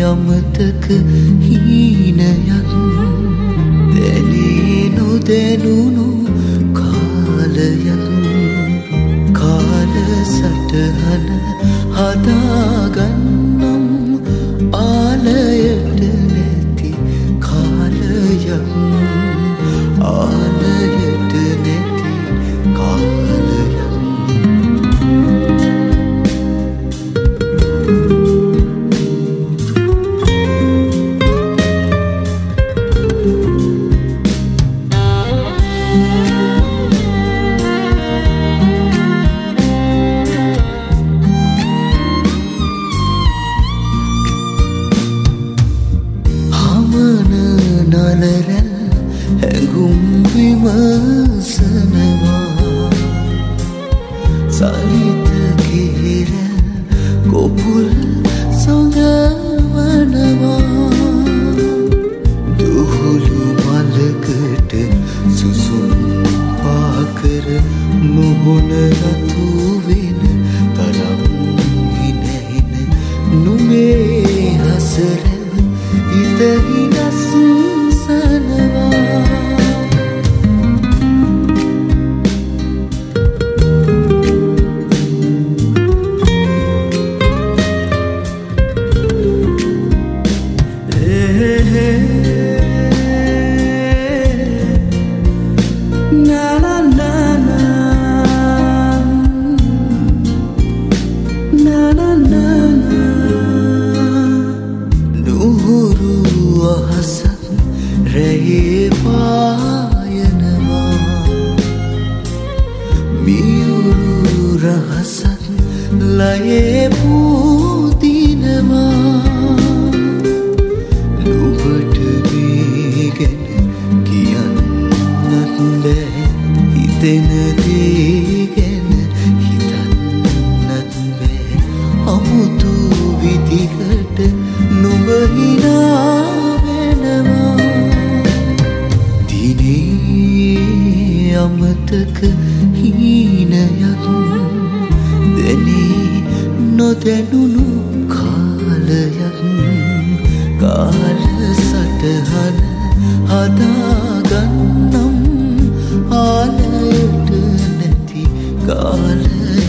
අමතක හීනයක් දැනී නොදැනුණු කාලයක් කාල සටහන හදාගන්නම් ආලයට නැති කාලයක් ආලයට නැති කාලයක් නලරැල් හැඟුම් විමසනවා සලිත කිරැල් කොපුල් සොඟවනවා දුහුළු මලකට සුසුම් පාකර මුහුණ රතු වෙන තරම් හිනහින නුඹේ හසරැල් හිත හිනසු රැහේ පායනවා මියුරු රහසක් ලයේ පූදිනවා නුඹට මේ ගැන කියන්නත් බෑ හිතෙන දේ ගැන හිතන්නත් බෑ අමුතු විදිහට නුඹ හිනා අමතක හීනයක් දැනී නොදැනුණු කාලයක් කාල සටහන හදාගන්නම් ආලයට නැති කාලයක්